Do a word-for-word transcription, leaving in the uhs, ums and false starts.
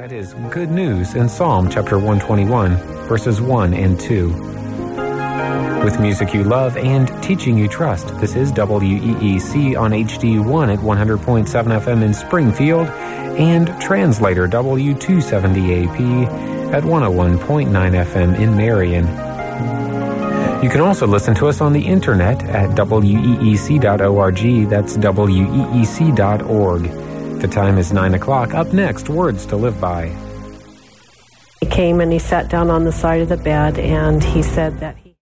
That is good news in Psalm chapter one twenty-one, verses one and two. With music you love and teaching you trust, this is W E E C on H D one at one hundred point seven F M in Springfield and Translator W two seventy A P at one oh one point nine F M in Marion. You can also listen to us on the internet at W E E C dot org. That's W E E C dot org. The time is nine o'clock. Up next, Words to Live By. He came and he sat down on the side of the bed and he said that he